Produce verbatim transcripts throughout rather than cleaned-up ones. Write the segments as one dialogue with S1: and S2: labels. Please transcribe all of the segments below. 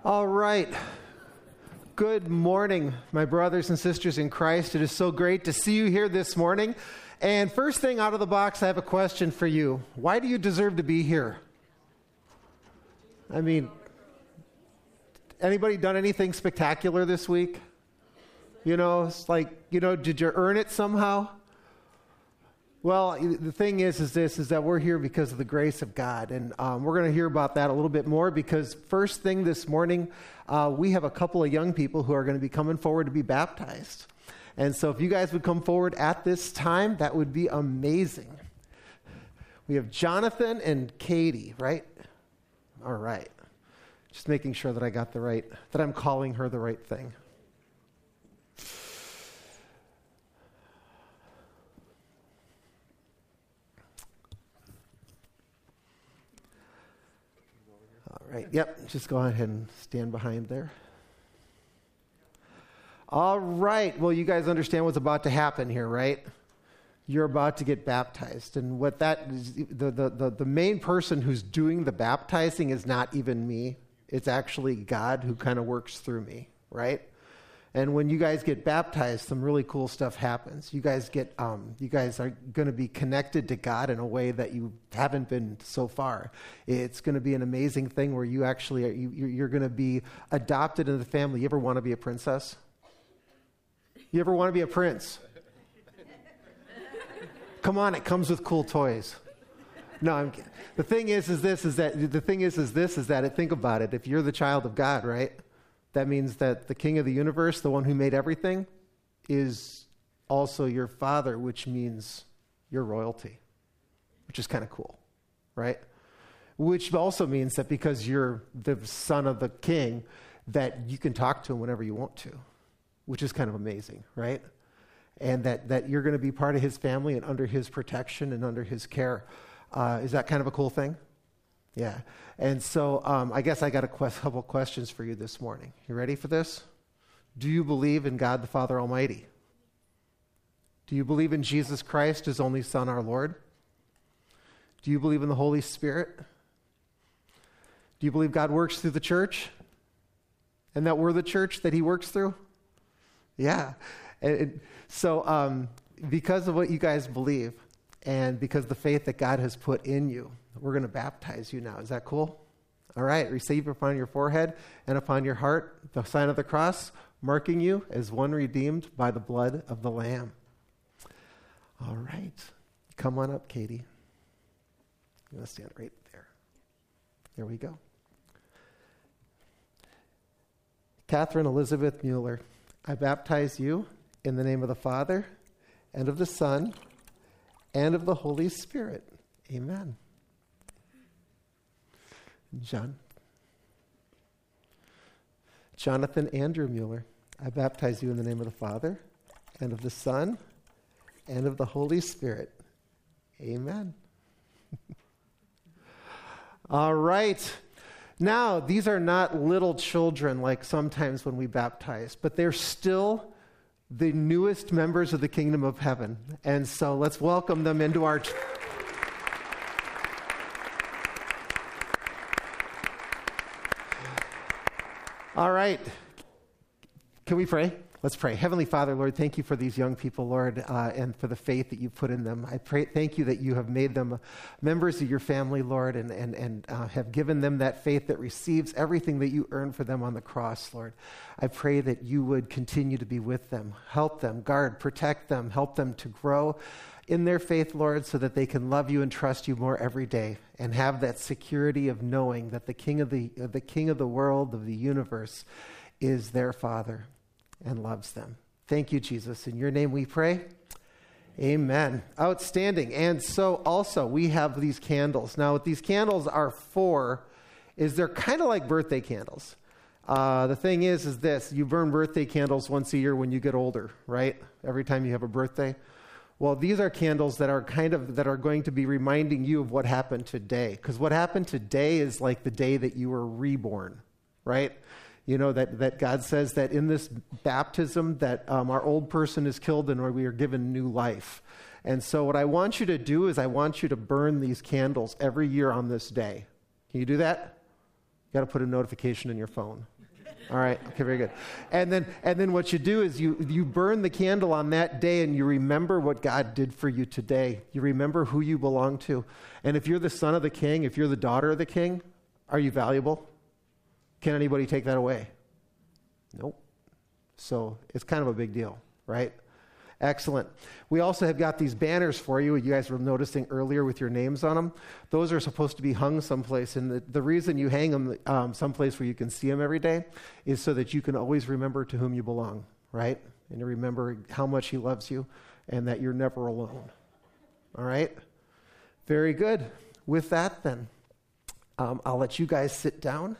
S1: All right. Good morning, my brothers and sisters in Christ. It is so great to see you here this morning. And first thing out of the box, I have a question for you. Why do you deserve to be here? I mean, anybody done anything spectacular this week? You know, it's like, you know, did you earn it somehow? Well, the thing is, is this, is that we're here because of the grace of God. And um, we're going to hear about that a little bit more because first thing this morning, uh, we have a couple of young people who are going to be coming forward to be baptized. And so if you guys would come forward at this time, that would be amazing. We have Jonathan and Katie, right? All right. Just making sure that I got the right, that I'm calling her the right thing. Right. Yep, just go ahead and stand behind there. All right. Well, you guys understand what's about to happen here, right? You're about to get baptized. And what that is, the, the, the, the main person who's doing the baptizing is not even me. It's actually God who kind of works through me, right? And when you guys get baptized, some really cool stuff happens. You guys get, um, you guys are going to be connected to God in a way that you haven't been so far. It's going to be an amazing thing where you actually are, you, you're going to be adopted into the family. You ever want to be a princess? You ever want to be a prince? Come on, it comes with cool toys. No, I'm kidding. The thing is, is this, is that the thing is, is this, is that think about it. If you're the child of God, right? That means that the king of the universe, the one who made everything, is also your father, which means your royalty, which is kind of cool, right? Which also means that because you're the son of the king, that you can talk to him whenever you want to, which is kind of amazing, right? And that, that you're going to be part of his family and under his protection and under his care. Uh, is that kind of a cool thing? Yeah. And so um, I guess I got a que- couple questions for you this morning. You ready for this? Do you believe in God the Father Almighty? Do you believe in Jesus Christ, his only Son, our Lord? Do you believe in the Holy Spirit? Do you believe God works through the church? And that we're the church that he works through? Yeah. And, and so um, because of what you guys believe, and because of the faith that God has put in you, we're going to baptize you now. Is that cool? All right. Receive upon your forehead and upon your heart the sign of the cross, marking you as one redeemed by the blood of the Lamb. All right. Come on up, Katie. I'm going to stand right there. There we go. Catherine Elizabeth Mueller, I baptize you in the name of the Father and of the Son and of the Holy Spirit. Amen. John. Jonathan Andrew Mueller, I baptize you in the name of the Father and of the Son and of the Holy Spirit. Amen. All right. Now, these are not little children like sometimes when we baptize, but they're still the newest members of the kingdom of heaven. And so let's welcome them into our... Ch- All right. Can we pray? Let's pray. Heavenly Father, Lord, thank you for these young people, Lord, uh, and for the faith that you've put in them. I pray, thank you that you have made them members of your family, Lord, and, and, and uh, have given them that faith that receives everything that you earned for them on the cross, Lord. I pray that you would continue to be with them, help them, guard, protect them, help them to grow in their faith, Lord, so that they can love you and trust you more every day and have that security of knowing that the King of the, uh, the King of the world, of the universe, is their Father and loves them. Thank you, Jesus. In your name we pray. Amen. Outstanding. And so also we have these candles. Now what these candles are for is they're kind of like birthday candles. Uh, the thing is, is this, you burn birthday candles once a year when you get older, right? Every time you have a birthday. Well, these are candles that are kind of, that are going to be reminding you of what happened today. Because what happened today is like the day that you were reborn, right? You know, that, that God says that in this baptism that um, our old person is killed and we are given new life. And so what I want you to do is I want you to burn these candles every year on this day. Can you do that? You got to put a notification in your phone. All right. Okay, very good. And then and then what you do is you you burn the candle on that day and you remember what God did for you today. You remember who you belong to. And if you're the son of the king, if you're the daughter of the king, are you valuable? Can anybody take that away? Nope. So it's kind of a big deal, right? Excellent. We also have got these banners for you. You guys were noticing earlier with your names on them. Those are supposed to be hung someplace. And the, the reason you hang them um, someplace where you can see them every day is so that you can always remember to whom you belong, right? And to remember how much he loves you and that you're never alone. All right? Very good. With that, then, um, I'll let you guys sit down.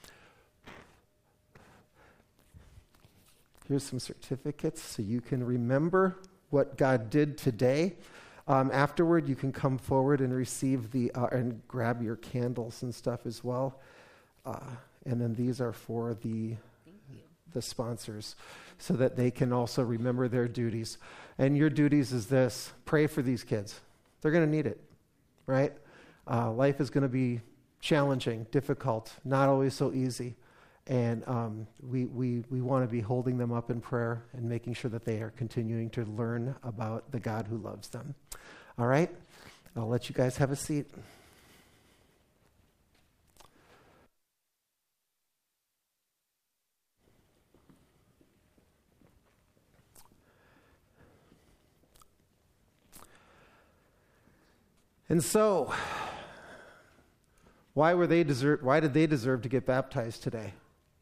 S1: Here's some certificates so you can remember what God did today. Um, afterward, you can come forward and receive the, uh, and grab your candles and stuff as well. Uh, and then these are for the, the sponsors so that they can also remember their duties. And your duties is this: pray for these kids. They're going to need it, right? Uh, life is going to be challenging, difficult, not always so easy. And um, we, we, we want to be holding them up in prayer and making sure that they are continuing to learn about the God who loves them. All right? I'll let you guys have a seat. And so, why were they deserve, why did they deserve to get baptized today?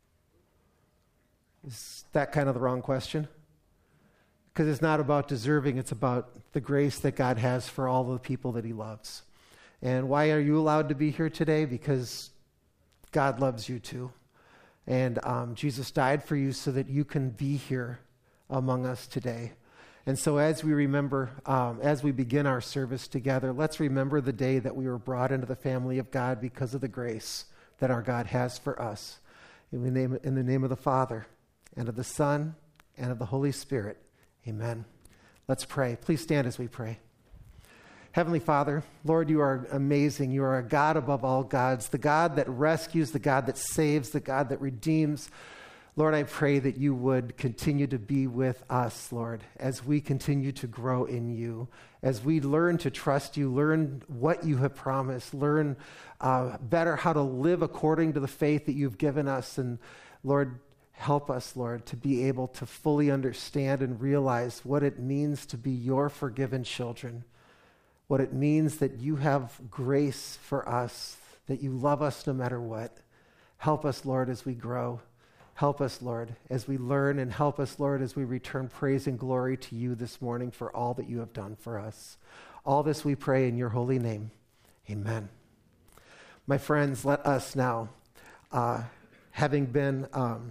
S1: Is that kind of the wrong question? Because it's not about deserving, it's about the grace that God has for all the people that he loves. And why are you allowed to be here today? Because God loves you too. And um, Jesus died for you so that you can be here among us today. And so as we remember, um, as we begin our service together, let's remember the day that we were brought into the family of God because of the grace that our God has for us. In the name, in the name of the Father, and of the Son, and of the Holy Spirit. Amen. Let's pray. Please stand as we pray. Heavenly Father, Lord, you are amazing. You are a God above all gods, the God that rescues, the God that saves, the God that redeems. Lord, I pray that you would continue to be with us, Lord, as we continue to grow in you, as we learn to trust you, learn what you have promised, learn uh, better how to live according to the faith that you've given us. And Lord, help us, Lord, to be able to fully understand and realize what it means to be your forgiven children, what it means that you have grace for us, that you love us no matter what. Help us, Lord, as we grow. Help us, Lord, as we learn, and help us, Lord, as we return praise and glory to you this morning for all that you have done for us. All this we pray in your holy name. Amen. My friends, let us now, uh, having been... Um,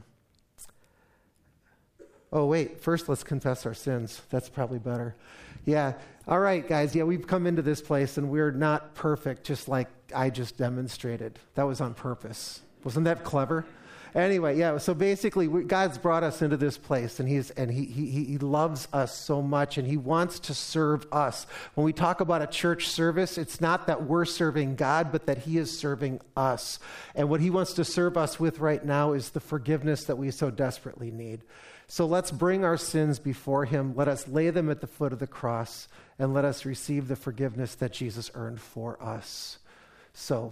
S1: Oh, wait, first let's confess our sins. That's probably better. Yeah. All right, guys. Yeah, we've come into this place and we're not perfect, just like I just demonstrated. That was on purpose. Wasn't that clever? Anyway, yeah, so basically we, God's brought us into this place, and he's and he, he he loves us so much, and he wants to serve us. When we talk about a church service, it's not that we're serving God, but that he is serving us. And what he wants to serve us with right now is the forgiveness that we so desperately need. So let's bring our sins before him. Let us lay them at the foot of the cross, and let us receive the forgiveness that Jesus earned for us. So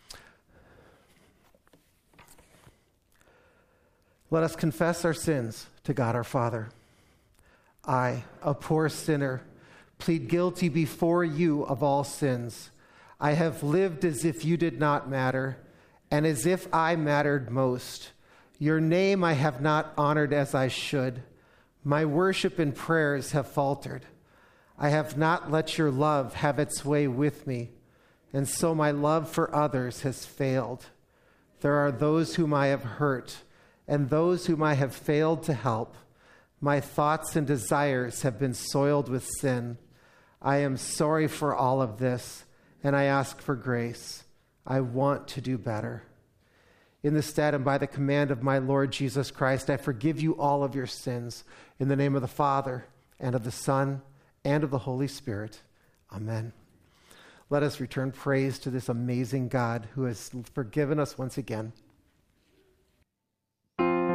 S1: let us confess our sins to God our Father. I, a poor sinner, plead guilty before you of all sins. I have lived as if you did not matter, and as if I mattered most. Your name I have not honored as I should. My worship and prayers have faltered. I have not let your love have its way with me, and so my love for others has failed. There are those whom I have hurt, and those whom I have failed to help. My thoughts and desires have been soiled with sin. I am sorry for all of this, and I ask for grace. I want to do better. In the stead and by the command of my Lord Jesus Christ, I forgive you all of your sins. In the name of the Father, and of the Son, and of the Holy Spirit. Amen. Let us return praise to this amazing God who has forgiven us once again.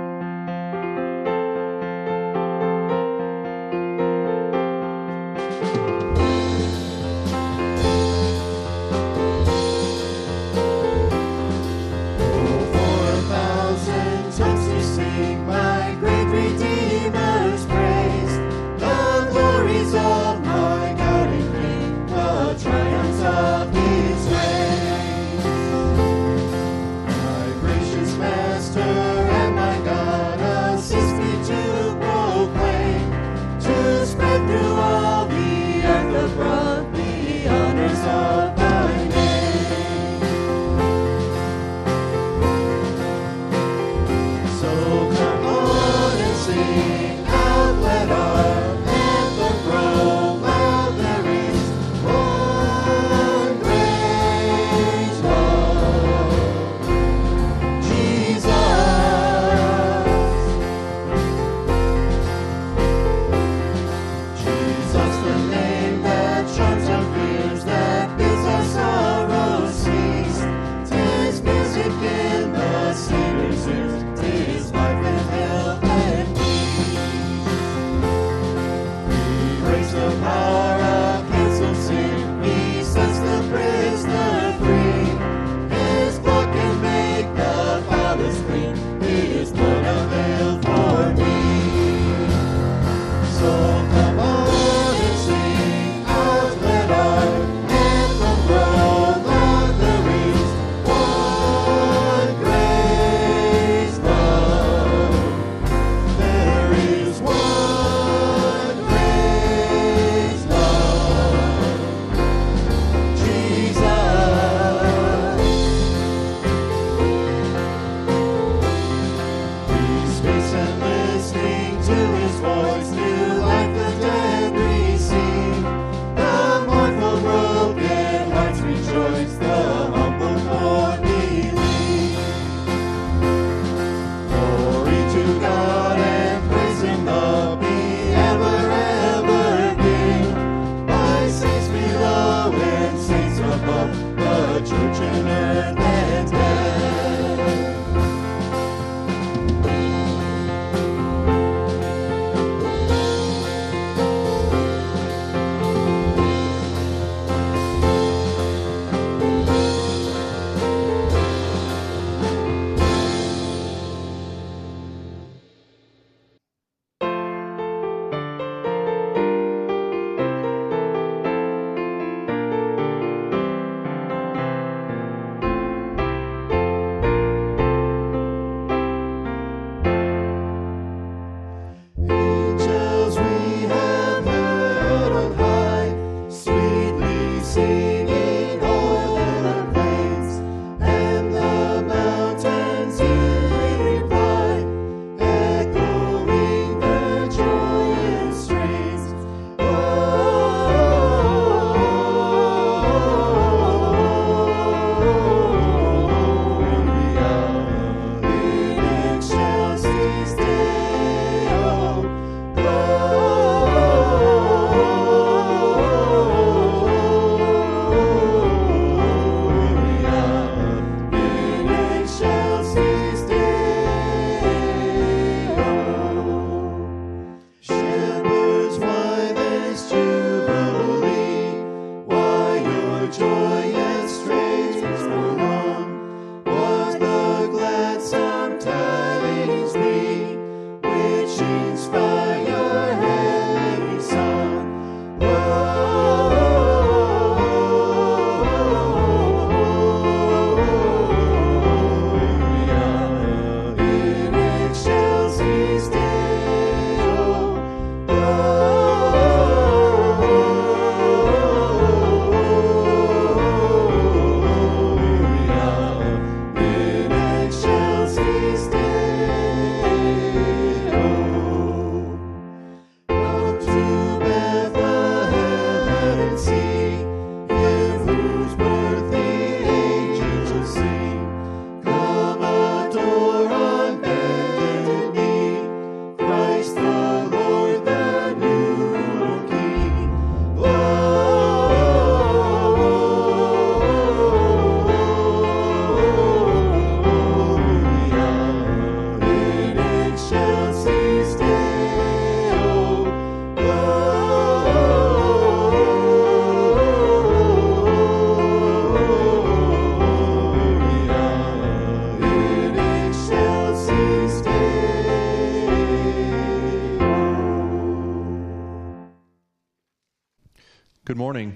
S2: Good morning.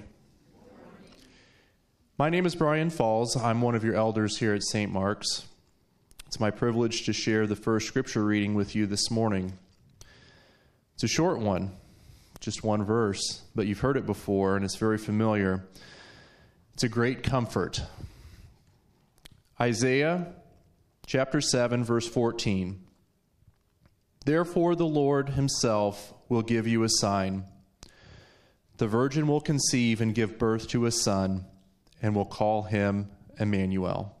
S2: My name is Brian Falls. I'm one of your elders here at Saint Mark's. It's my privilege to share the first scripture reading with you this morning. It's a short one, just one verse, but you've heard it before and it's very familiar. It's a great comfort. Isaiah chapter seven, verse fourteen. Therefore the Lord himself will give you a sign. The virgin will conceive and give birth to a son, and will call him Emmanuel.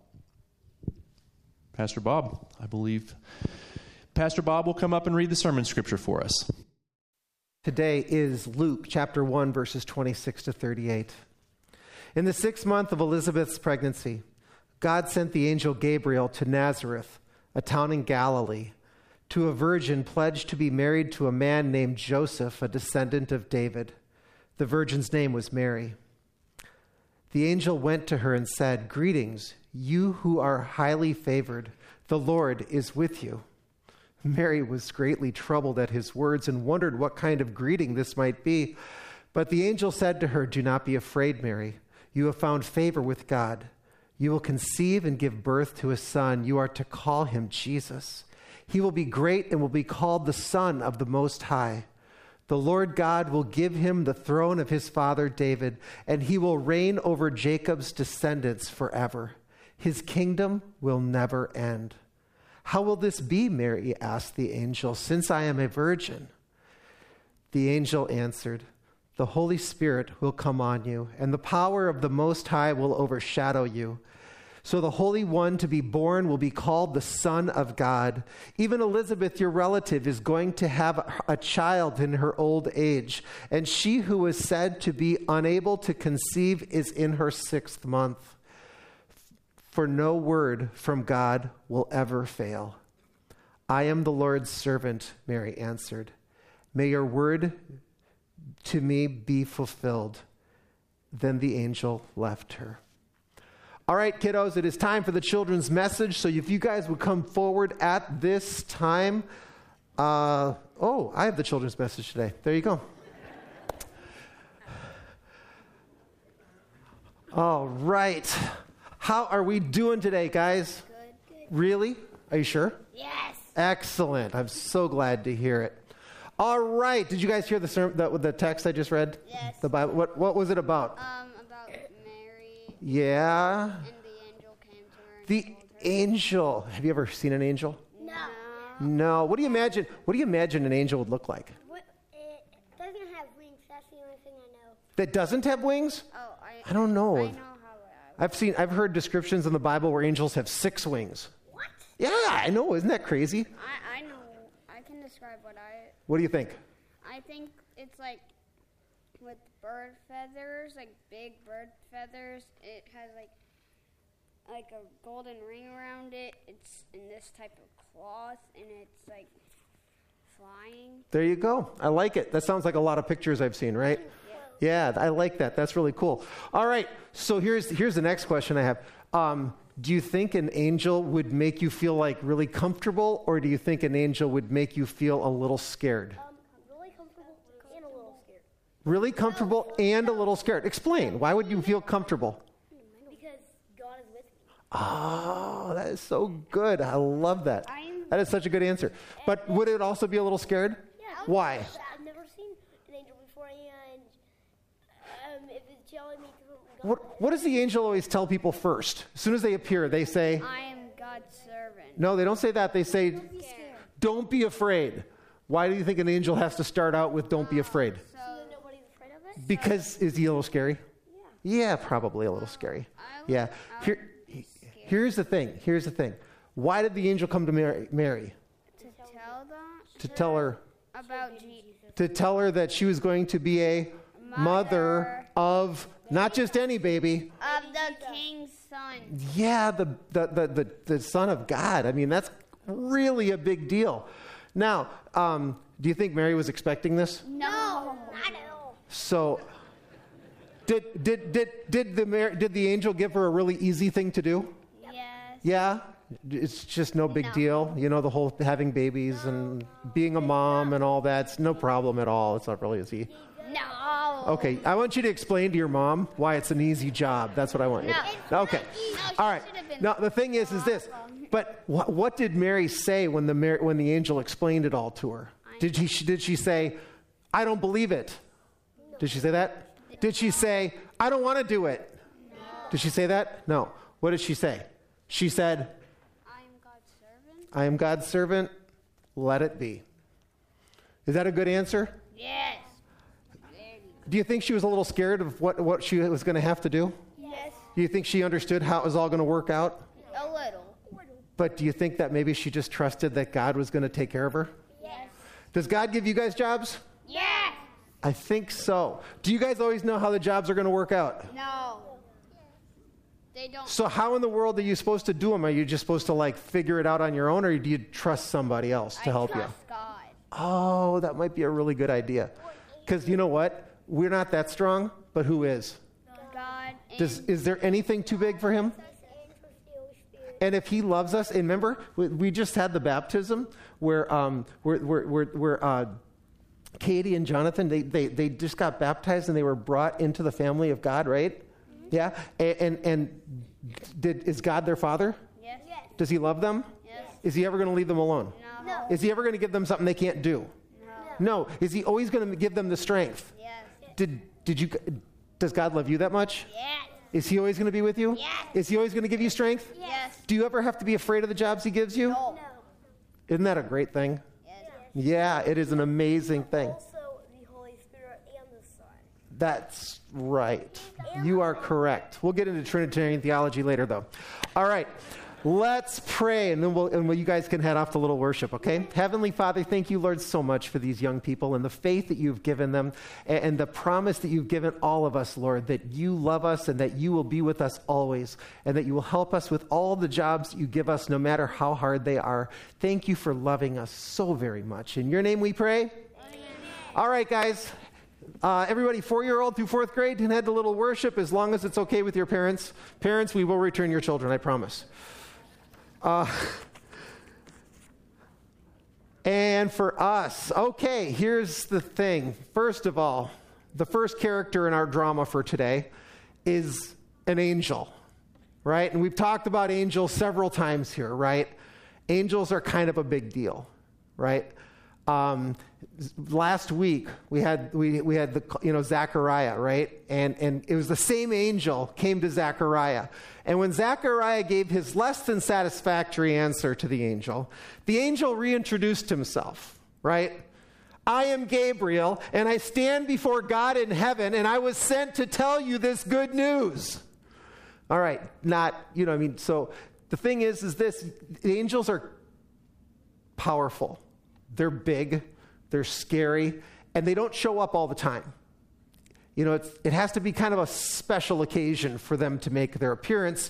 S2: Pastor Bob, I believe. Pastor Bob will come up and read the sermon scripture for us.
S1: Today is Luke chapter one, verses twenty-six to thirty-eight. In the sixth month of Elizabeth's pregnancy, God sent the angel Gabriel to Nazareth, a town in Galilee, to a virgin pledged to be married to a man named Joseph, a descendant of David. The virgin's name was Mary. The angel went to her and said, "Greetings, you who are highly favored. The Lord is with you." Mary was greatly troubled at his words and wondered what kind of greeting this might be. But the angel said to her, "Do not be afraid, Mary. You have found favor with God. You will conceive and give birth to a son. You are to call him Jesus. He will be great and will be called the Son of the Most High. The Lord God will give him the throne of his father David, and he will reign over Jacob's descendants forever. His kingdom will never end." "How will this be?" Mary asked the angel, "since I am a virgin?" The angel answered, "The Holy Spirit will come on you, and the power of the Most High will overshadow you. So the Holy One to be born will be called the Son of God. Even Elizabeth, your relative, is going to have a child in her old age, and she who was said to be unable to conceive is in her sixth month. For no word from God will ever fail." "I am the Lord's servant," Mary answered. "May your word to me be fulfilled." Then the angel left her. All right, kiddos, it is time for the children's message. So if you guys would come forward at this time. Uh, oh, I have the children's message today. There you go. All right. How are we doing today, guys?
S3: Good, good.
S1: Really? Are you sure?
S3: Yes.
S1: Excellent. I'm so glad to hear it. All right. Did you guys hear the sermon, the, the text I just read?
S3: Yes.
S1: The Bible. What, what was it about?
S3: Um, about Mary.
S1: Yeah.
S3: And the angel came to her. And
S1: The
S3: told her.
S1: angel. Have you ever seen an angel?
S3: No.
S1: No. What do you imagine? What do you imagine an angel would look like?
S4: What, it doesn't have wings. That's the only thing I know.
S1: That doesn't have wings?
S3: Oh, I.
S1: I don't know.
S3: I know how. I,
S1: I've seen. I've heard descriptions in the Bible where angels have six wings.
S4: What?
S1: Yeah, I know. Isn't that crazy?
S3: I, I know. I can describe what I.
S1: What do you think?
S3: I think it's like with bird feathers, like big bird feathers. It has like like a golden ring around it. It's in this type of cloth, and it's like flying.
S1: There you go. I like it. That sounds like a lot of pictures I've seen, right? Yeah, I like that. That's really cool. All right. So here's here's the next question I have. Um, do you think an angel would make you feel like really comfortable, or do you think an angel would make you feel a little scared?
S4: Um, really comfortable and a little scared.
S1: Really comfortable and a little scared. Explain. Why would you feel comfortable?
S4: Because God is with me.
S1: Oh, that is so good. I love that.
S3: I'm-
S1: That is such a good answer. But would it also be a little scared?
S4: Yeah.
S1: Why?
S4: I've never seen an angel before, and um, if it's telling me to God,
S1: What, what does the angel always tell people first? As soon as they appear, they say,
S3: I am God's servant.
S1: no, they don't say that. They say,
S4: be scared.
S1: don't be afraid. Why do you think an angel has to start out with don't be afraid?
S3: So
S4: So nobody's afraid of it?
S1: Because, is he a little scary?
S4: Yeah.
S1: Yeah, probably a little scary.
S3: I was-
S1: Yeah.
S3: I
S1: Here,
S3: was
S1: here's the thing. Here's the thing. Why did the angel come to Mary? Mary?
S3: to tell them
S1: To tell her,
S3: about Jesus.
S1: to tell her that she was going to be a mother of not just any baby.
S3: Of the king's son.
S1: Yeah, the, the, the, the, the Son of God. I mean, that's really a big deal. Now, um, do you think Mary was expecting this?
S3: No.
S4: Not at all.
S1: So, did, did, did, did, the, Mar- did the angel give her a really easy thing to do?
S3: Yes.
S1: Yeah? It's just no big
S3: No.
S1: deal. You know, the whole having babies and being a mom and all that. It's no problem at all. It's not really easy.
S3: No.
S1: Okay, I want you to explain to your mom why it's an easy job. That's what I want.
S3: No.
S1: Okay.
S3: No, she
S1: All right.
S3: should have been
S1: Now, the thing is, is this. But what, what did Mary say when the, Mar- when the angel explained it all to her? Did, he, did she say, I don't believe it? Did she say that? Did she say, I don't want to do it?
S3: No.
S1: Did she say that? No. What did she say? She said,
S3: I am God's servant.
S1: I am God's servant. Let it be. Is that a good answer?
S3: Yes.
S1: Do you think she was a little scared of what, what she was going to have to do?
S4: Yes.
S1: Do you think she understood how it was all going to work out?
S3: A little.
S1: But do you think that maybe she just trusted that God was going to take care of her?
S4: Yes.
S1: Does God give you guys jobs?
S3: Yes.
S1: I think so. Do you guys always know how the jobs are going to work out?
S3: No. They don't.
S1: So how in the world are you supposed to do them? Are you just supposed to like figure it out on your own, or do you trust somebody else to
S3: I
S1: help
S3: trust
S1: you?
S3: God.
S1: Oh, that might be a really good idea. Because you know what? We're not that strong, but who is?
S3: God. And
S1: Does, is there anything too big for him? And if he loves us, and remember, we, we just had the baptism where um, where, where, where, where uh, Katie and Jonathan, they, they, they just got baptized and they were brought into the family of God, right? Mm-hmm. Yeah? And, and, and did, is God their father?
S3: Yes. Yes.
S1: Does he love them?
S3: Yes.
S1: Is he ever going to leave them alone?
S3: No.
S4: No.
S1: Is he ever going to give them something they can't do?
S3: No.
S1: No. Is he always going to give them the strength?
S3: Yes.
S1: Did, did you, does God love you that much?
S3: Yes.
S1: Is he always going to be with you?
S3: Yes.
S1: Is he always going to give you strength?
S3: Yes.
S1: Do you ever have to be afraid of the jobs he gives you?
S3: No.
S4: No.
S1: Isn't that a great thing?
S3: Yes.
S1: Yeah, it is an amazing thing.
S4: Also, the Holy Spirit and the Son.
S1: That's right. You are correct. We'll get into Trinitarian theology later, though. All right. Let's pray, and then we'll, and we'll, you guys can head off to a little worship, okay? Heavenly Father, thank you, Lord, so much for these young people and the faith that you've given them and, and the promise that you've given all of us, Lord, that you love us and that you will be with us always and that you will help us with all the jobs that you give us, no matter how hard they are. Thank you for loving us so very much. In your name we pray. Amen. All right, guys. Uh, everybody, four-year-old through fourth grade can head to little worship as long as it's okay with your parents. Parents, we will return your children, I promise. Uh, and for us, okay, here's the thing. First of all, the first character in our drama for today is an angel, right? And we've talked about angels several times here, right? Angels are kind of a big deal, right? Um, last week we had we we had the you know Zechariah, right? And and it was the same angel came to Zechariah. And when Zechariah gave his less than satisfactory answer to the angel, the angel reintroduced himself, right? I am Gabriel, and I stand before God in heaven, and I was sent to tell you this good news. All right, not, you know, I mean, so the thing is, is this, the angels are powerful. They're big, they're scary, and they don't show up all the time. You know, it's, it has to be kind of a special occasion for them to make their appearance.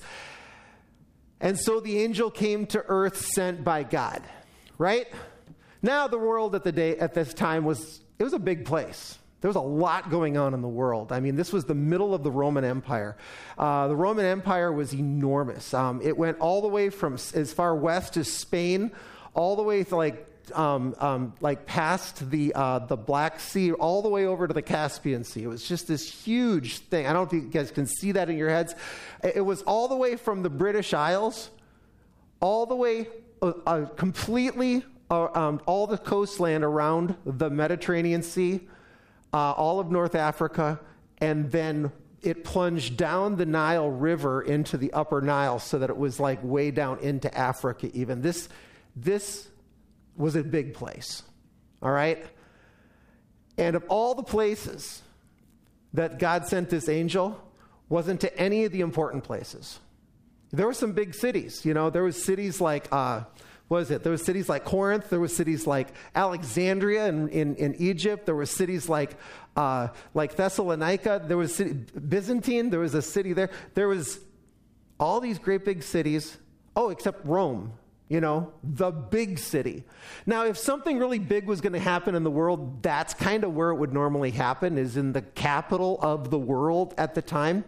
S1: And so the angel came to earth sent by God, right? Now the world at the day at this time was, it was a big place. There was a lot going on in the world. I mean, this was the middle of the Roman Empire. Uh, the Roman Empire was enormous. Um, it went all the way from as far west as Spain, all the way to like Um, um, like past the uh, the Black Sea, all the way over to the Caspian Sea. It was just this huge thing. I don't think you guys can see that in your heads. It was all the way from the British Isles, all the way uh, uh, completely, uh, um, all the coastland around the Mediterranean Sea, uh, all of North Africa, and then it plunged down the Nile River into the upper Nile so that it was like way down into Africa even. This, this was a big place, all right? And of all the places that God sent this angel, wasn't to any of the important places. There were some big cities, you know, there was cities like, uh, what is it? There was cities like Corinth, there was cities like Alexandria in, in, in Egypt, there were cities like uh, like Thessalonica, there was city, Byzantine, there was a city there. There was all these great big cities, oh, except Rome. You know, the big city. Now, if something really big was going to happen in the world, that's kind of where it would normally happen, is in the capital of the world at the time.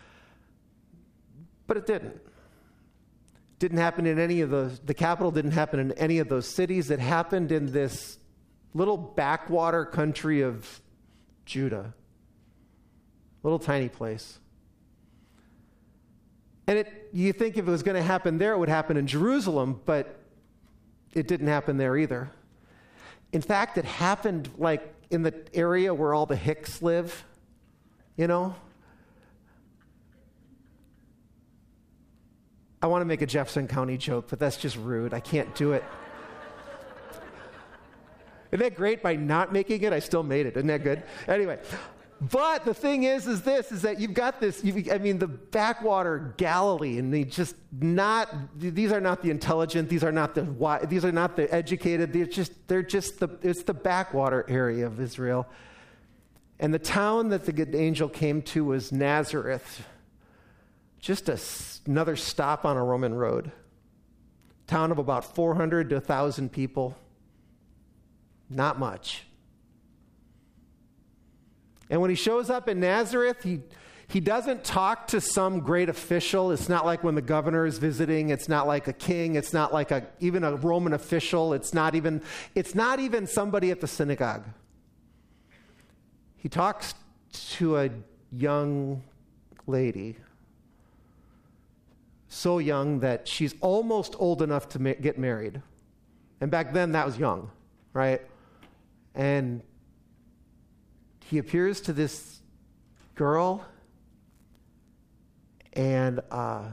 S1: But it didn't. Didn't happen in any of those, the capital didn't happen in any of those cities. It happened in this little backwater country of Judah. Little tiny place. And it, you think if it was going to happen there, it would happen in Jerusalem, but it didn't happen there either. In fact, it happened like in the area where all the Hicks live, you know? I want to make a Jefferson County joke, but that's just rude. I can't do it. Isn't that great? By not making it, I still made it. Isn't that good? Anyway, but the thing is, is this, is that you've got this, you've, I mean, the backwater Galilee, and they just not, these are not the intelligent, these are not the, these are not the educated, they're just, they're just the, it's the backwater area of Israel. And the town that the good angel came to was Nazareth, just a, another stop on a Roman road. Town of about four hundred to one thousand people. Not much. And when he shows up in Nazareth, he, he doesn't talk to some great official. It's not like when the governor is visiting. It's not like a king. It's not like a, even a Roman official. It's not even, it's not even somebody at the synagogue. He talks to a young lady, so young that she's almost old enough to ma- get married. And back then, that was young, right? And he appears to this girl, and uh,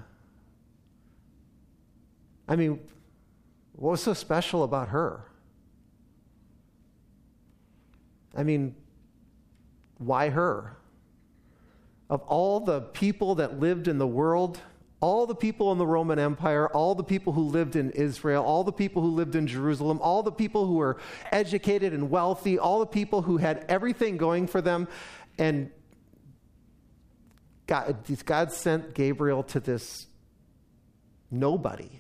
S1: I mean, what was so special about her? I mean, why her? Of all the people that lived in the world, all the people in the Roman Empire, all the people who lived in Israel, all the people who lived in Jerusalem, all the people who were educated and wealthy, all the people who had everything going for them, and God, God sent Gabriel to this nobody.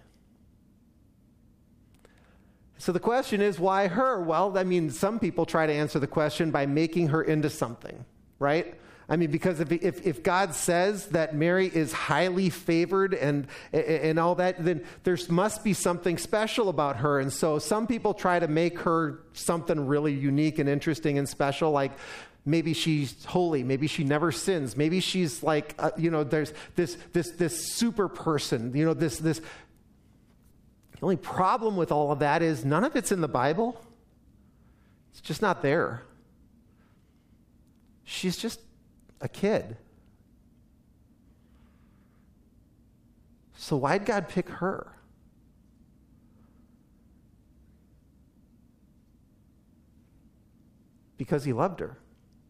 S1: So the question is, why her? Well, I mean, some people try to answer the question by making her into something, right? I mean, because if, if if God says that Mary is highly favored and and all that, then there must be something special about her. And so some people try to make her something really unique and interesting and special, like maybe she's holy, maybe she never sins, maybe she's like, uh, you know, there's this this this super person, you know, this this. The only problem with all of that is none of it's in the Bible. It's just not there. She's just a kid. So why'd God pick her? Because he loved her.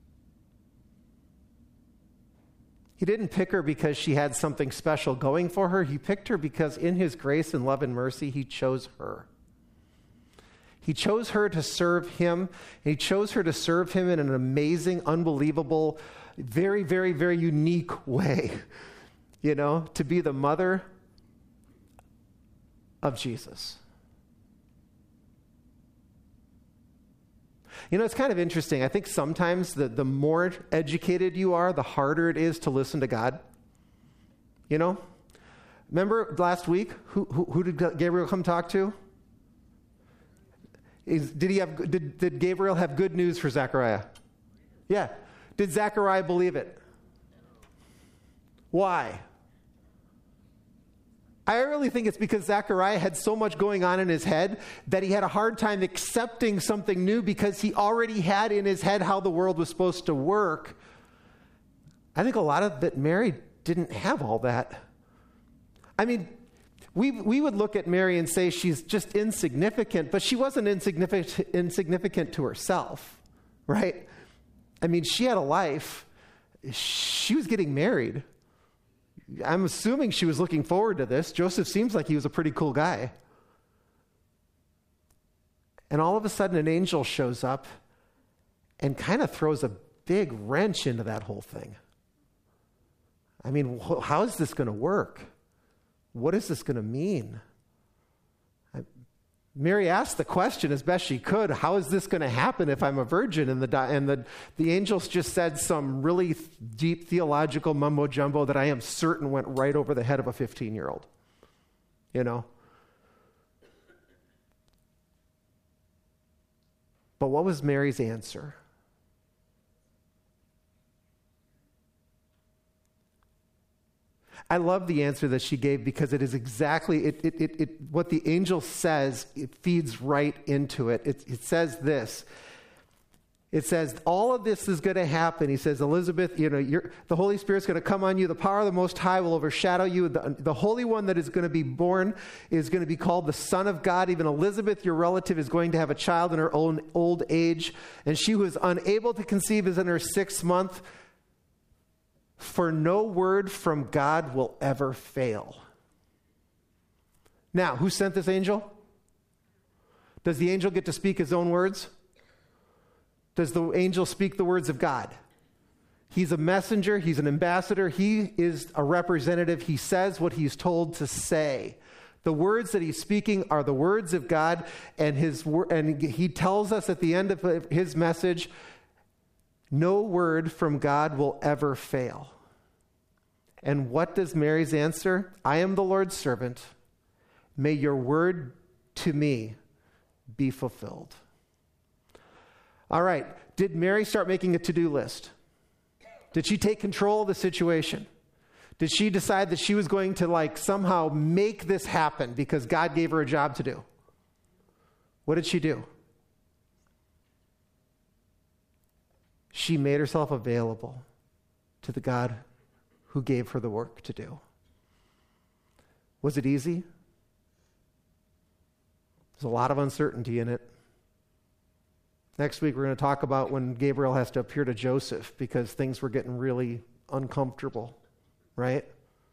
S1: He didn't pick her because she had something special going for her. He picked her because in his grace and love and mercy, he chose her. He chose her to serve him. And he chose her to serve him in an amazing, unbelievable, very, very, very unique way, you know, to be the mother of Jesus. You know, it's kind of interesting. I think sometimes the, the more educated you are, the harder it is to listen to God. You know? Remember last week, who, who, who did Gabriel come talk to? Is, did, he have, did, did Gabriel have good news for Zechariah? Yeah. Did Zechariah believe it? Why? I really think it's because Zechariah had so much going on in his head that he had a hard time accepting something new because he already had in his head how the world was supposed to work. I think a lot of that Mary didn't have all that. I mean, we we would look at Mary and say she's just insignificant, but she wasn't insignificant, insignificant to herself, right? I mean, she had a life. She was getting married. I'm assuming she was looking forward to this. Joseph seems like he was a pretty cool guy. And all of a sudden, an angel shows up and kind of throws a big wrench into that whole thing. I mean, wh- how is this going to work? What is this going to mean? Mary asked the question as best she could, how is this going to happen if I'm a virgin? And the and the, the angels just said some really th- deep theological mumbo-jumbo that I am certain went right over the head of a fifteen-year-old. You know? But what was Mary's answer? I love the answer that she gave because it is exactly it, it, it, it, what the angel says. It feeds right into it. It, it says this. It says, all of this is going to happen. He says, Elizabeth, you know, you're, the Holy Spirit's going to come on you. The power of the Most High will overshadow you. The, the Holy One that is going to be born is going to be called the Son of God. Even Elizabeth, your relative, is going to have a child in her own old age. And she who is unable to conceive is in her sixth month. For no word from God will ever fail. Now, who sent this angel? Does the angel get to speak his own words? Does the angel speak the words of God? He's a messenger. He's an ambassador. He is a representative. He says what he's told to say. The words that he's speaking are the words of God, and his and he tells us at the end of his message, no word from God will ever fail. And what does Mary's answer? I am the Lord's servant. May your word to me be fulfilled. All right. Did Mary start making a to-do list? Did she take control of the situation? Did she decide that she was going to like somehow make this happen because God gave her a job to do? What did she do? She made herself available to the God who gave her the work to do. Was it easy? There's a lot of uncertainty in it. Next week, we're going to talk about when Gabriel has to appear to Joseph because things were getting really uncomfortable, right?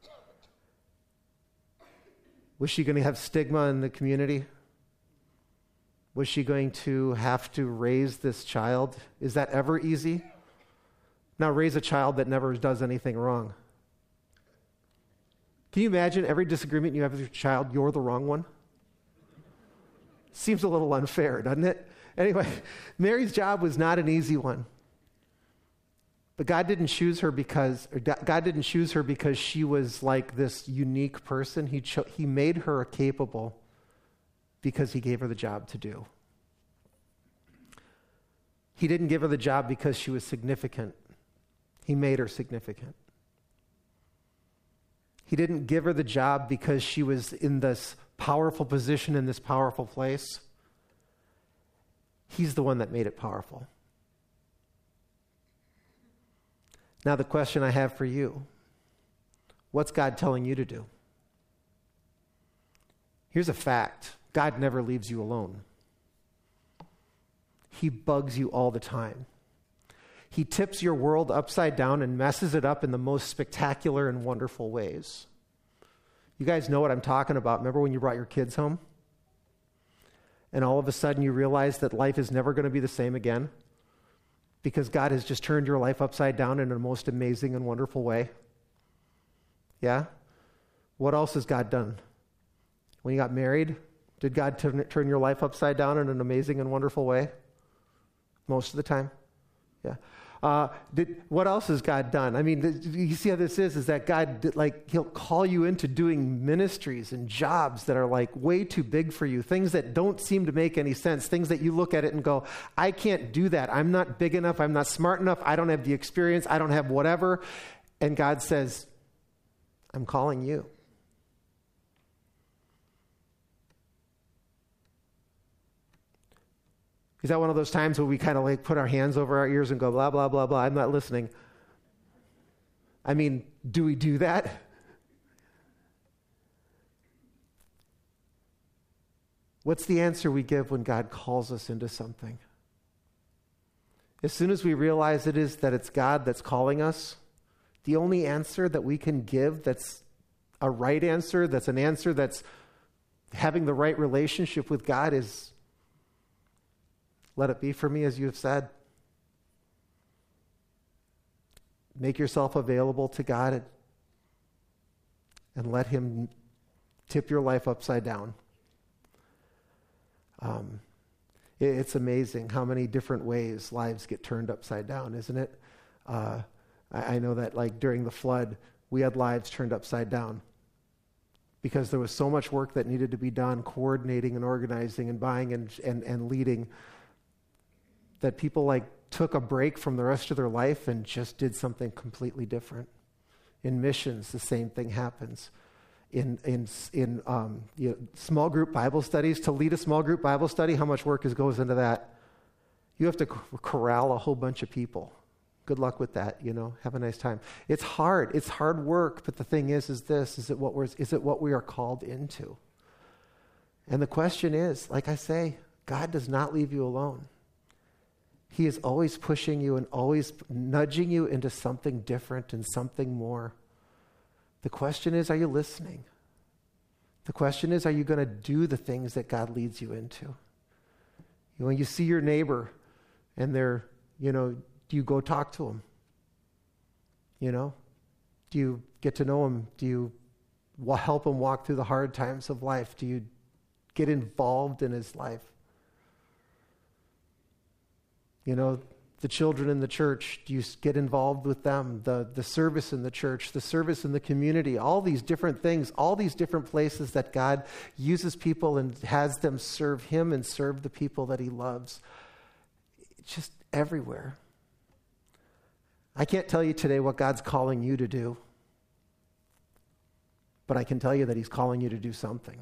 S1: Was she going to have stigma in the community? Was she going to have to raise this child? Is that ever easy? Now, raise a child that never does anything wrong. Can you imagine every disagreement you have with your child, you're the wrong one? Seems a little unfair, doesn't it? Anyway, Mary's job was not an easy one. But God didn't choose her because or God didn't choose her because she was like this unique person. He cho- he made her capable because he gave her the job to do. He didn't give her the job because she was significant. He made her significant. He didn't give her the job because she was in this powerful position in this powerful place. He's the one that made it powerful. Now the question I have for you, what's God telling you to do? Here's a fact. God never leaves you alone. He bugs you all the time. He tips your world upside down and messes it up in the most spectacular and wonderful ways. You guys know what I'm talking about. Remember when you brought your kids home? And all of a sudden you realize that life is never going to be the same again because God has just turned your life upside down in a most amazing and wonderful way. Yeah? What else has God done? When you got married, did God turn, turn your life upside down in an amazing and wonderful way? Most of the time. Yeah. Uh, did, what else has God done? I mean, th- you see how this is, is that God, did, like, he'll call you into doing ministries and jobs that are like way too big for you, things that don't seem to make any sense, things that you look at it and go, I can't do that. I'm not big enough. I'm not smart enough. I don't have the experience. I don't have whatever. And God says, I'm calling you. Is that one of those times where we kind of like put our hands over our ears and go, blah, blah, blah, blah, I'm not listening? I mean, do we do that? What's the answer we give when God calls us into something? As soon as we realize it is that it's God that's calling us, the only answer that we can give that's a right answer, that's an answer that's having the right relationship with God is, let it be for me as you have said. Make yourself available to God and, and let him tip your life upside down. Um, it, it's amazing how many different ways lives get turned upside down, isn't it? Uh, I, I know that like during the flood, we had lives turned upside down because there was so much work that needed to be done, coordinating and organizing and buying and, and, and leading, that people like took a break from the rest of their life and just did something completely different. In missions, the same thing happens. In in in um, you know, small group Bible studies, to lead a small group Bible study, how much work is, goes into that? You have to corral a whole bunch of people. Good luck with that, you know. Have a nice time. It's hard. It's hard work, but the thing is, is this, is it what we're, is it what we are called into? And the question is, like I say, God does not leave you alone. He is always pushing you and always nudging you into something different and something more. The question is, are you listening? The question is, are you going to do the things that God leads you into? When you see your neighbor and they're, you know, do you go talk to him? You know? Do you get to know him? Do you help him walk through the hard times of life? Do you get involved in his life? You know, the children in the church, do you get involved with them? The, the service in the church, the service in the community, all these different things, all these different places that God uses people and has them serve him and serve the people that he loves. It's just everywhere. I can't tell you today what God's calling you to do, but I can tell you that he's calling you to do something.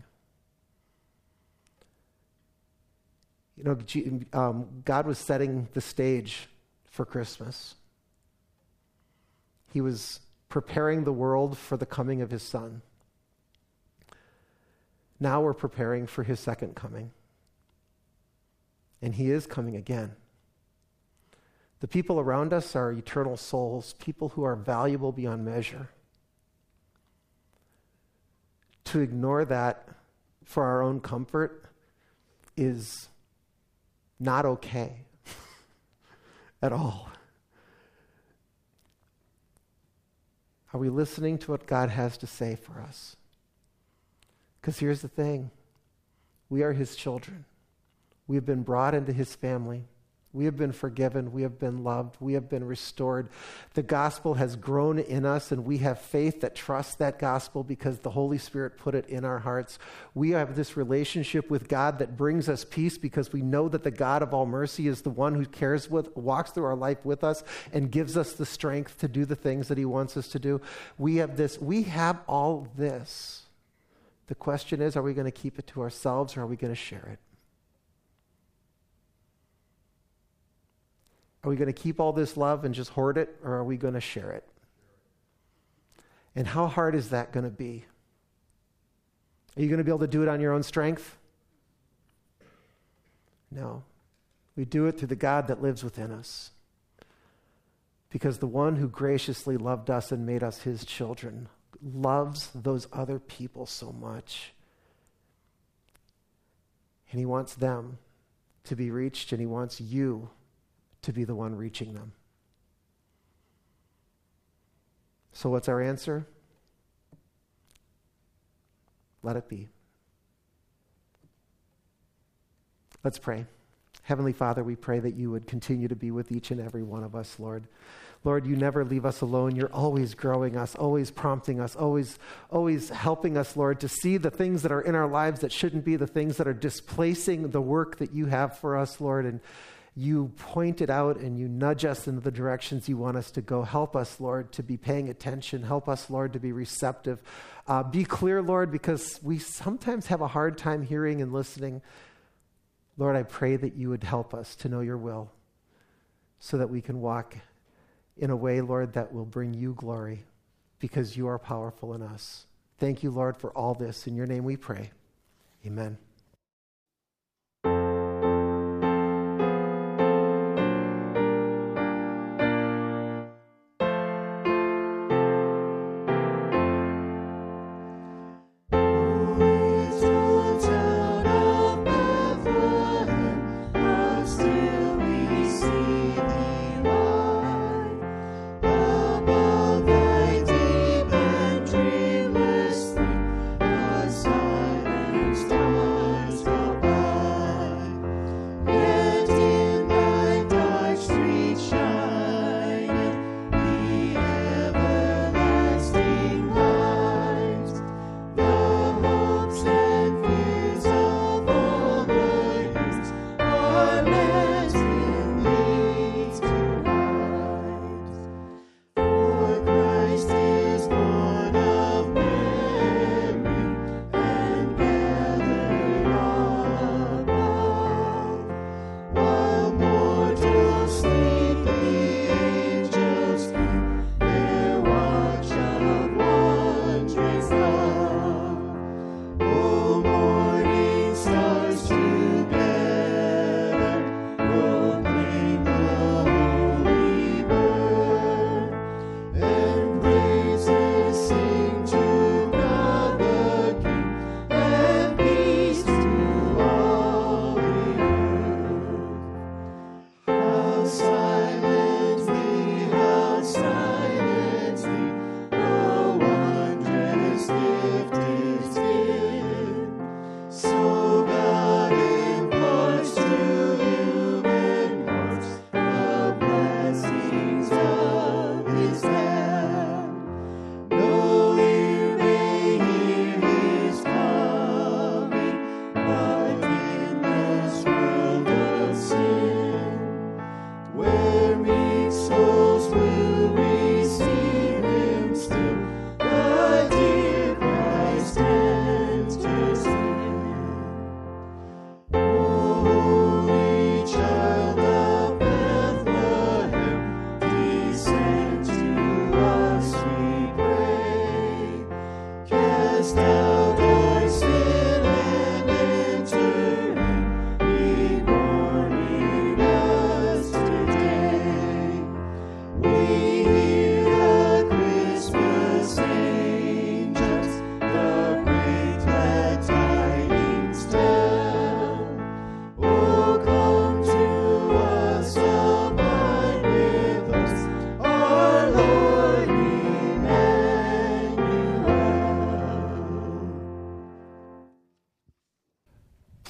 S1: You know, um, God was setting the stage for Christmas. He was preparing the world for the coming of his Son. Now we're preparing for his second coming. And he is coming again. The people around us are eternal souls, people who are valuable beyond measure. To ignore that for our own comfort is not okay at all. Are we listening to what God has to say for us? Because here's the thing. We are his children. We have been brought into his family. We have been forgiven. We have been loved. We have been restored. The gospel has grown in us, and we have faith that trusts that gospel because the Holy Spirit put it in our hearts. We have this relationship with God that brings us peace because we know that the God of all mercy is the one who cares with, walks through our life with us and gives us the strength to do the things that he wants us to do. We have this. We have all this. The question is, are we going to keep it to ourselves or are we going to share it? Are we going to keep all this love and just hoard it, or are we going to share it? And how hard is that going to be? Are you going to be able to do it on your own strength? No. We do it through the God that lives within us. Because the one who graciously loved us and made us his children loves those other people so much. And he wants them to be reached, and he wants you to be the one reaching them. So what's our answer? Let it be. Let's pray. Heavenly Father, we pray that you would continue to be with each and every one of us, Lord. Lord, you never leave us alone. You're always growing us, always prompting us, always, always helping us, Lord, to see the things that are in our lives that shouldn't be, the things that are displacing the work that you have for us, Lord. And you point it out and you nudge us into the directions you want us to go. Help us, Lord, to be paying attention. Help us, Lord, to be receptive. Uh, be clear, Lord, because we sometimes have a hard time hearing and listening. Lord, I pray that you would help us to know your will so that we can walk in a way, Lord, that will bring you glory because you are powerful in us. Thank you, Lord, for all this. In your name we pray. Amen.
S5: Stars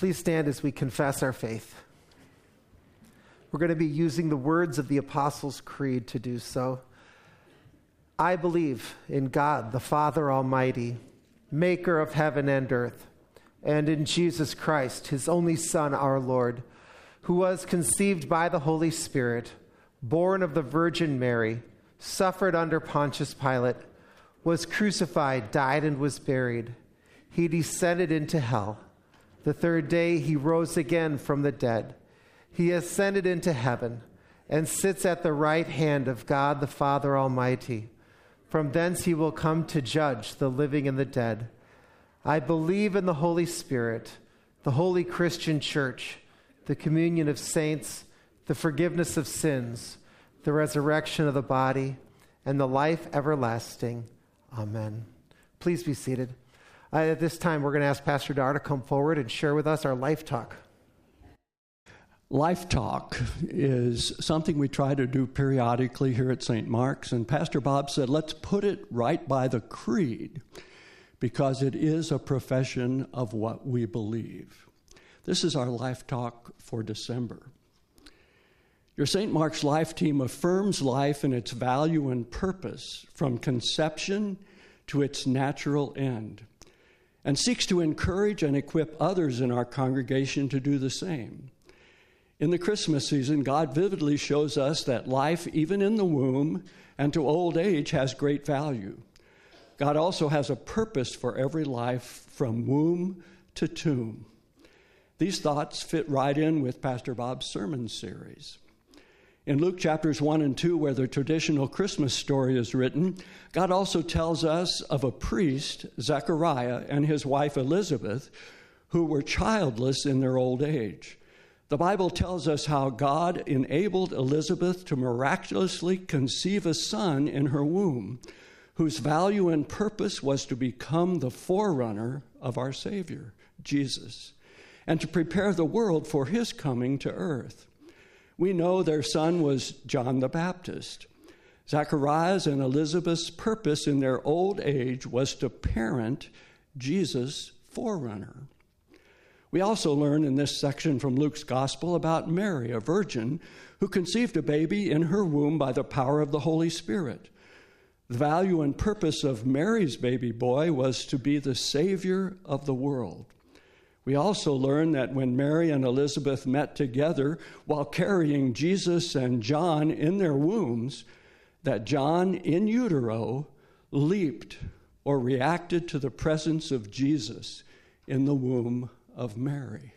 S1: please stand as we confess our faith. We're going to be using the words of the Apostles' Creed to do so. I believe in God, the Father Almighty, maker of heaven and earth, and in Jesus Christ, his only Son, our Lord, who was conceived by the Holy Spirit, born of the Virgin Mary, suffered under Pontius Pilate, was crucified, died, and was buried. He descended into hell. The third day he rose again from the dead. He ascended into heaven and sits at the right hand of God the Father Almighty. From thence he will come to judge the living and the dead. I believe in the Holy Spirit, the holy Christian church, the communion of saints, the forgiveness of sins, the resurrection of the body, and the life everlasting. Amen. Please be seated. Uh, at this time, we're going to ask Pastor Dar to come forward and share with us our Life Talk.
S5: Life Talk is something we try to do periodically here at Saint Mark's, and Pastor Bob said, let's put it right by the creed, because it is a profession of what we believe. This is our Life Talk for December. Your Saint Mark's Life team affirms life in its value and purpose from conception to its natural end, and seeks to encourage and equip others in our congregation to do the same. In the Christmas season, God vividly shows us that life, even in the womb and to old age, has great value. God also has a purpose for every life from womb to tomb. These thoughts fit right in with Pastor Bob's sermon series. In Luke chapters one and two, where the traditional Christmas story is written, God also tells us of a priest, Zechariah, and his wife Elizabeth, who were childless in their old age. The Bible tells us how God enabled Elizabeth to miraculously conceive a son in her womb, whose value and purpose was to become the forerunner of our Savior, Jesus, and to prepare the world for his coming to earth. We know their son was John the Baptist. Zacharias and Elizabeth's purpose in their old age was to parent Jesus' forerunner. We also learn in this section from Luke's Gospel about Mary, a virgin, who conceived a baby in her womb by the power of the Holy Spirit. The value and purpose of Mary's baby boy was to be the Savior of the world. We also learn that when Mary and Elizabeth met together while carrying Jesus and John in their wombs, that John in utero leaped or reacted to the presence of Jesus in the womb of Mary.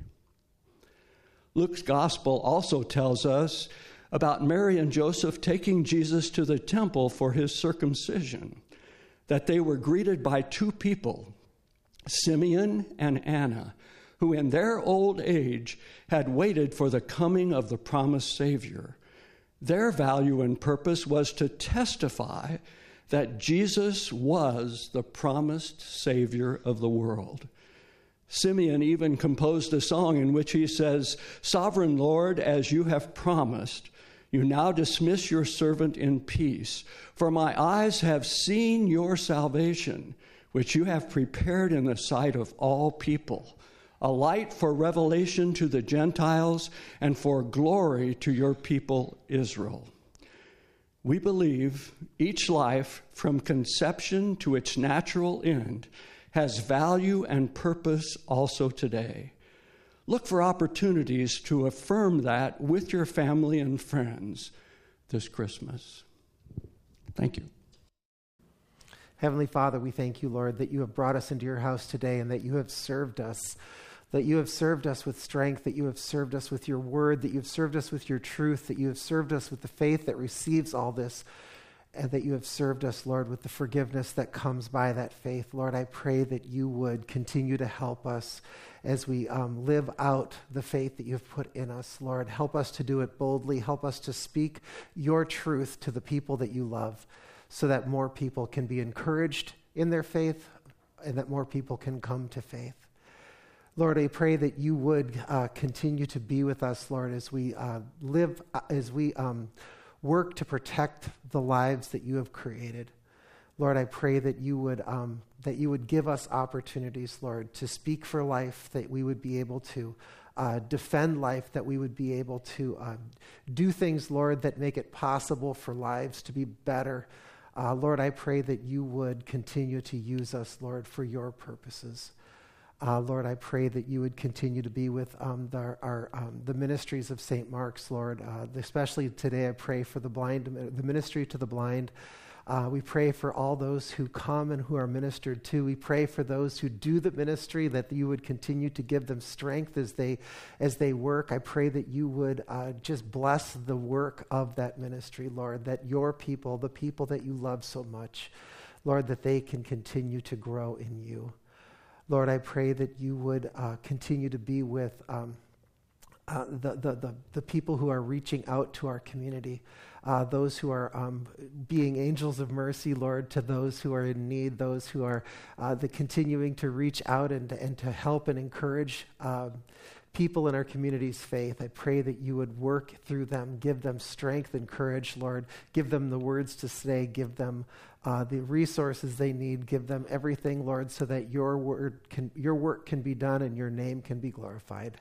S5: Luke's gospel also tells us about Mary and Joseph taking Jesus to the temple for his circumcision, that they were greeted by two people, Simeon and Anna, who in their old age had waited for the coming of the promised Savior. Their value and purpose was to testify that Jesus was the promised Savior of the world. Simeon even composed a song in which he says, "Sovereign Lord, as you have promised, you now dismiss your servant in peace. For my eyes have seen your salvation, which you have prepared in the sight of all people, a light for revelation to the Gentiles and for glory to your people Israel." We believe each life, from conception to its natural end, has value and purpose also today. Look for opportunities to affirm that with your family and friends this Christmas. Thank you.
S1: Heavenly Father, we thank you, Lord, that you have brought us into your house today and that you have served us, that you have served us with strength, that you have served us with your word, that you have served us with your truth, that you have served us with the faith that receives all this, and that you have served us, Lord, with the forgiveness that comes by that faith. Lord, I pray that you would continue to help us as we um, live out the faith that you have put in us. Lord, help us to do it boldly. Help us to speak your truth to the people that you love so that more people can be encouraged in their faith and that more people can come to faith. Lord, I pray that you would uh, continue to be with us, Lord, as we uh, live, uh, as we um, work to protect the lives that you have created. Lord, I pray that you would um, that you would give us opportunities, Lord, to speak for life, that we would be able to uh, defend life, that we would be able to uh, do things, Lord, that make it possible for lives to be better. Uh, Lord, I pray that you would continue to use us, Lord, for your purposes. Uh, Lord, I pray that you would continue to be with um, the, our, um, the ministries of Saint Mark's, Lord. Uh, especially today, I pray for the blind, the ministry to the blind. Uh, we pray for all those who come and who are ministered to. We pray for those who do the ministry, that you would continue to give them strength as they as they work. I pray that you would uh, just bless the work of that ministry, Lord, that your people, the people that you love so much, Lord, that they can continue to grow in you. Lord, I pray that you would uh, continue to be with um, uh, the, the, the, the people who are reaching out to our community. Uh, those who are um, being angels of mercy, Lord, to those who are in need, those who are uh, the continuing to reach out and, and to help and encourage uh, people in our community's faith. I pray that you would work through them, give them strength and courage, Lord. Give them the words to say, give them uh, the resources they need, give them everything, Lord, so that your word can, your work can be done and your name can be glorified.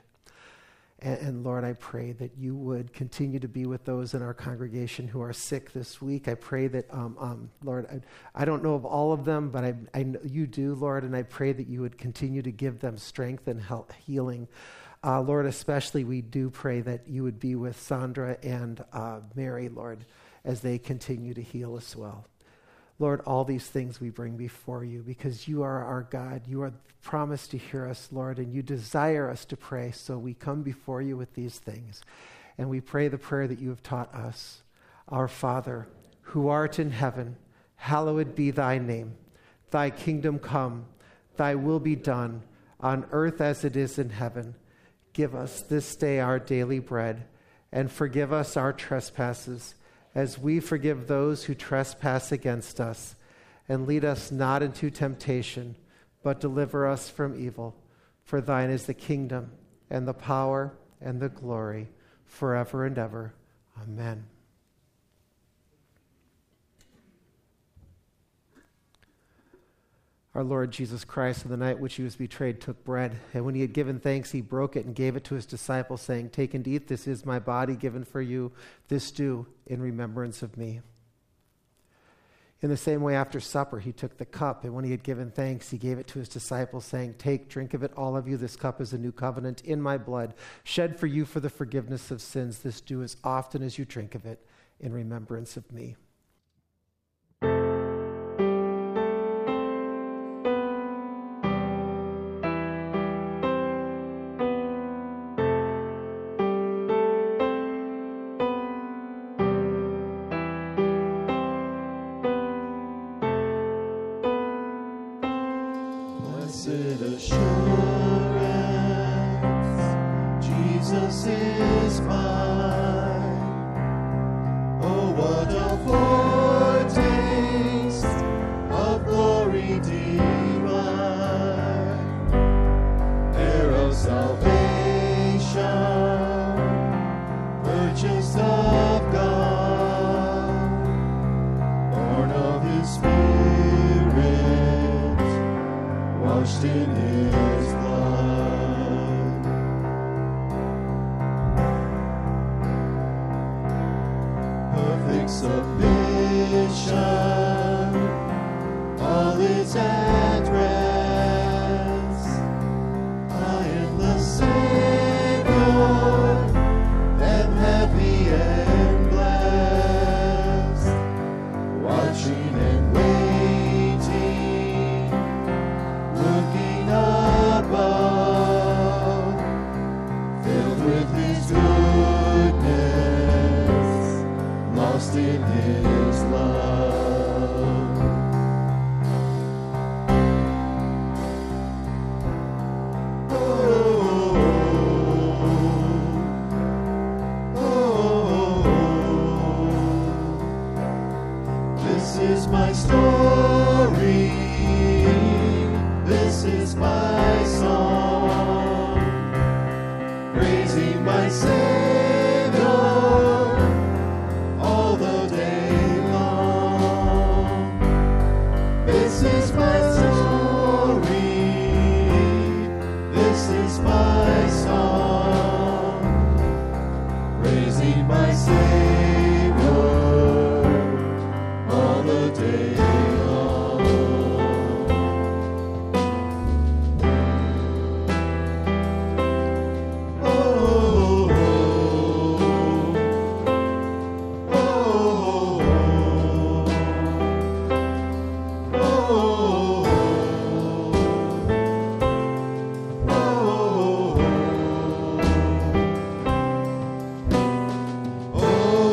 S1: And, and Lord, I pray that you would continue to be with those in our congregation who are sick this week. I pray that, um, um, Lord, I, I don't know of all of them, but I, I know you do, Lord, and I pray that you would continue to give them strength and help, healing. Uh, Lord, especially we do pray that you would be with Sandra and uh, Mary, Lord, as they continue to heal as well. Lord, all these things we bring before you because you are our God. You are promised to hear us, Lord, and you desire us to pray. So we come before you with these things. And we pray the prayer that you have taught us. Our Father, who art in heaven, hallowed be thy name. Thy kingdom come, thy will be done, on earth as it is in heaven. Give us this day our daily bread, and forgive us our trespasses, as we forgive those who trespass against us. And lead us not into temptation, but deliver us from evil. For thine is the kingdom, and the power, and the glory, forever and ever. Amen. Our Lord Jesus Christ, on the night which he was betrayed, took bread, and when he had given thanks, he broke it and gave it to his disciples, saying, "Take and eat, this is my body given for you. This do in remembrance of me." In the same way, after supper, he took the cup, and when he had given thanks, he gave it to his disciples, saying, "Take, drink of it, all of you. This cup is a new covenant in my blood, shed for you for the forgiveness of sins. This do as often as you drink of it in remembrance of me."
S6: seen my Savior all the day long. Oh, oh, oh, oh, oh, oh. Oh,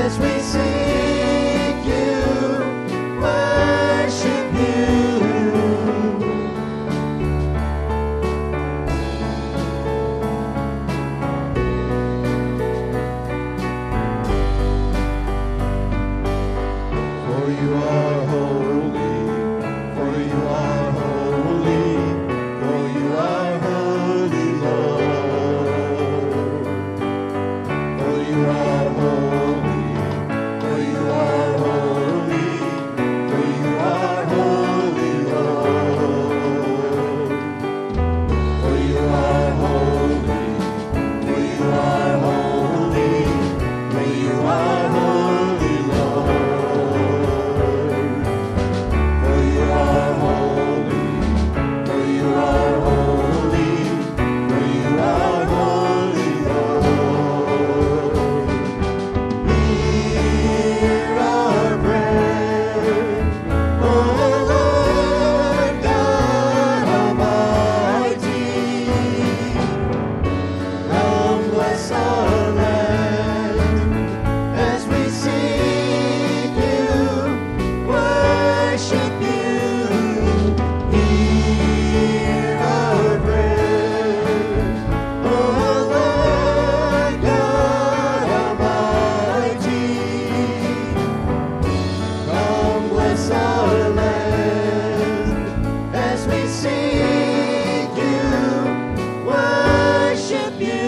S6: as we seek you, worship you. For you are holy, for you are holy, for you are holy, Lord. For you are holy, for you are holy, for you are holy, Lord. For you are holy, for you are holy, for you are holy, Lord. For you are holy, for you are holy, for you are holy, Lord. Hear our prayer, O Lord God Almighty. Come bless our land as we seek you, worship you. Hear our prayer, O Lord God Almighty. Come bless our land as we seek you, worship you.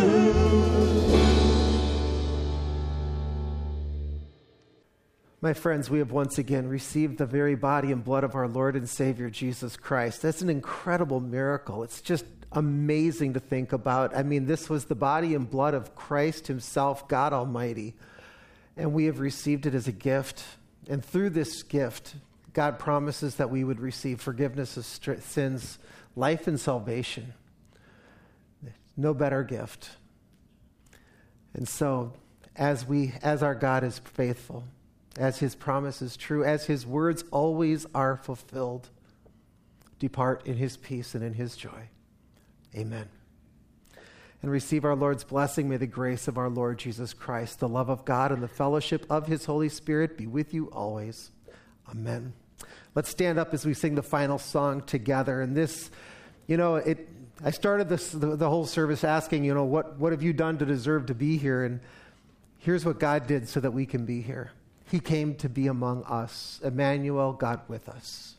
S1: My friends, we have once again received the very body and blood of our Lord and Savior Jesus Christ. That's an incredible miracle. It's just amazing to think about. I mean, this was the body and blood of Christ himself, God Almighty. And we have received it as a gift. And through this gift, God promises that we would receive forgiveness of str- sins, life and salvation. No better gift. And so, as we, as our God is faithful, as his promise is true, as his words always are fulfilled, depart in his peace and in his joy. Amen. And receive our Lord's blessing. May the grace of our Lord Jesus Christ, the love of God, and the fellowship of his Holy Spirit be with you always. Amen. Let's stand up as we sing the final song together. And this, you know, it. I started this the, the whole service asking, you know, what, what have you done to deserve to be here? And here's what God did so that we can be here. He came to be among us. Emmanuel, God with us.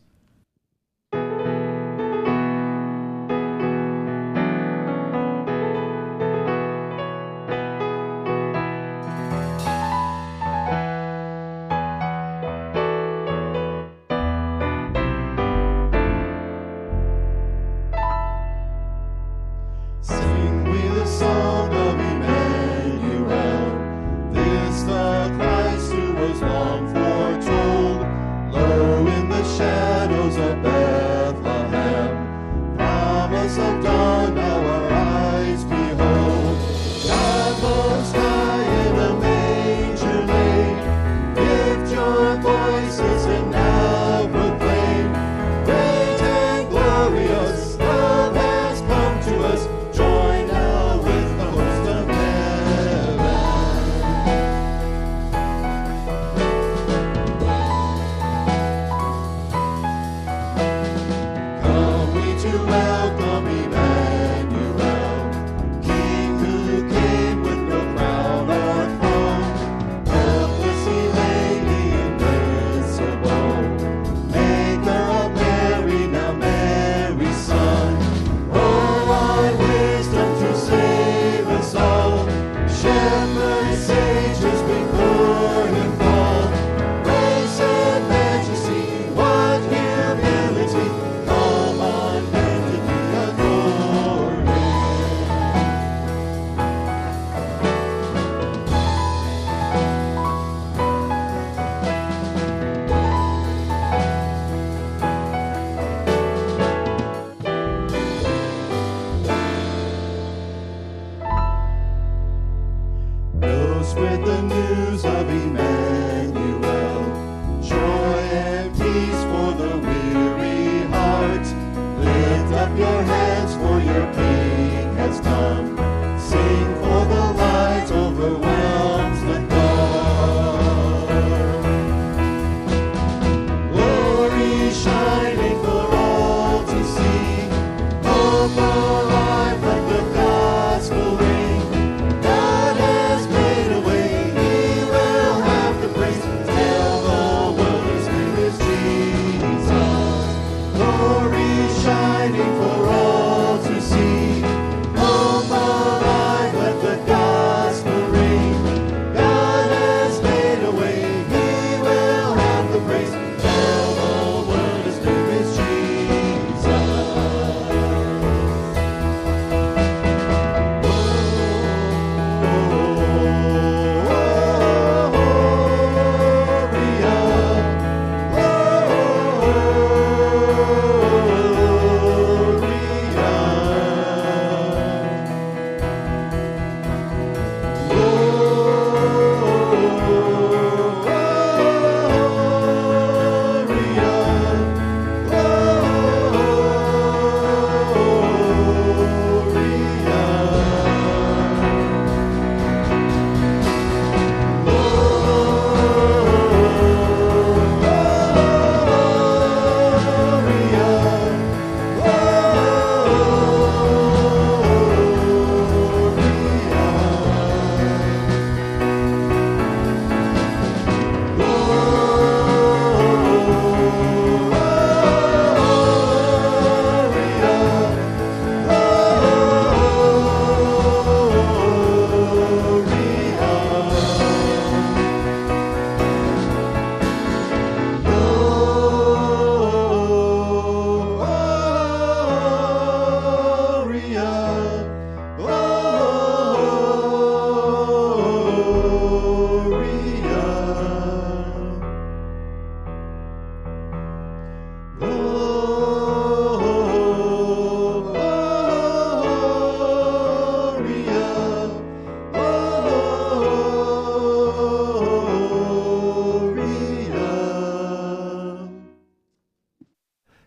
S6: Sing we the song of Emmanuel, this the Christ who was long foretold. Lo, in the shadow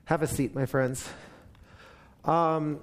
S1: Have a seat, my friends. Um,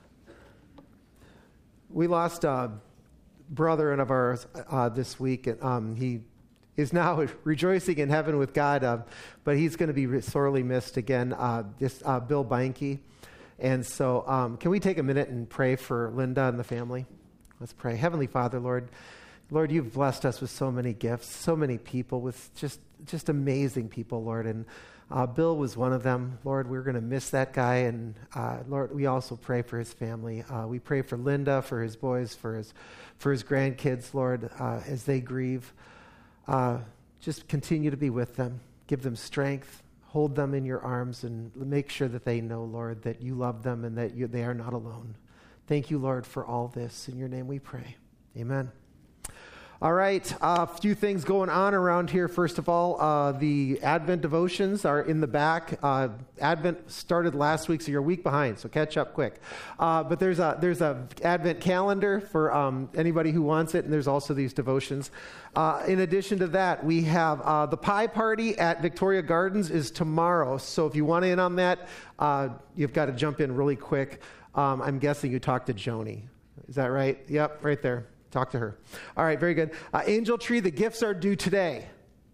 S1: we lost a brother of ours uh, this week. And, um, he is now rejoicing in heaven with God, uh, but he's going to be sorely missed again. Uh, this uh, Bill Beinke. And so um, can we take a minute and pray for Linda and the family? Let's pray. Heavenly Father, Lord, Lord, you've blessed us with so many gifts, so many people, with just just amazing people, Lord. And uh, Bill was one of them. Lord, we're going to miss that guy. And uh, Lord, we also pray for his family. Uh, we pray for Linda, for his boys, for his for his grandkids, Lord, uh, as they grieve. Uh, just continue to be with them. Give them strength. Hold them in your arms and make sure that they know, Lord, that you love them and that you, they are not alone. Thank you, Lord, for all this. In your name we pray. Amen. All right, a uh, few things going on around here. First of all, uh, the Advent devotions are in the back. Uh, Advent started last week, so you're a week behind, so catch up quick. Uh, but there's a there's a Advent calendar for um, anybody who wants it, and there's also these devotions. Uh, in addition to that, we have uh, the pie party at Victoria Gardens is tomorrow. So if you want in on that, uh, you've got to jump in really quick. Um, I'm guessing you talked to Joni. Is that right? Yep, right there. Talk to her. All right, very good. Uh, Angel Tree, the gifts are due today.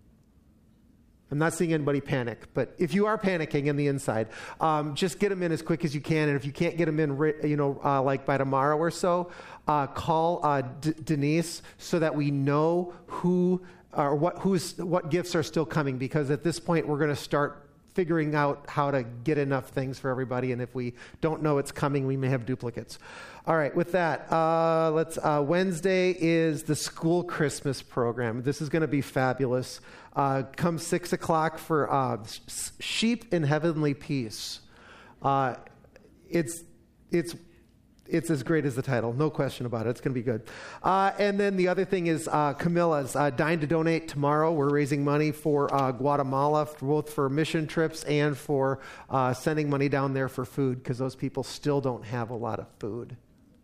S1: I'm not seeing anybody panic, but if you are panicking in the inside, um, just get them in as quick as you can. And if you can't get them in, you know, uh, like by tomorrow or so, uh, call uh, D- Denise so that we know who or what who's what gifts are still coming. Because at this point, we're going to start figuring out how to get enough things for everybody. And if we don't know it's coming, we may have duplicates. All right, with that, uh, let's. Uh, Wednesday is the school Christmas program. This is going to be fabulous. Uh, come six o'clock for uh, Sheep in Heavenly Peace. Uh, it's it's it's as great as the title, no question about it. It's going to be good. Uh, and then the other thing is uh, Camilla's uh, Dine to Donate tomorrow. We're raising money for uh, Guatemala, for both for mission trips and for uh, sending money down there for food, because those people still don't have a lot of food.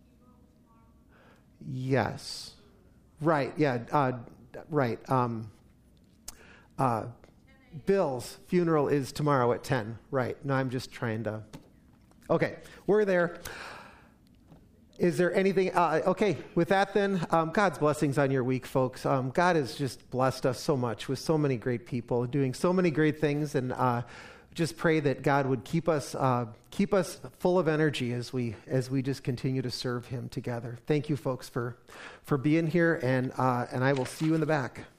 S1: Yes. Right, yeah, uh, right. Um, uh, Bill's funeral is tomorrow at ten. Right, no, I'm just trying to... Okay, we're there. Is there anything... Uh, okay, with that then, um, God's blessings on your week, folks. Um, God has just blessed us so much with so many great people doing so many great things, and uh, just pray that God would keep us uh, keep us full of energy as we as we just continue to serve Him together. Thank you, folks, for for being here, and uh, and I will see you in the back.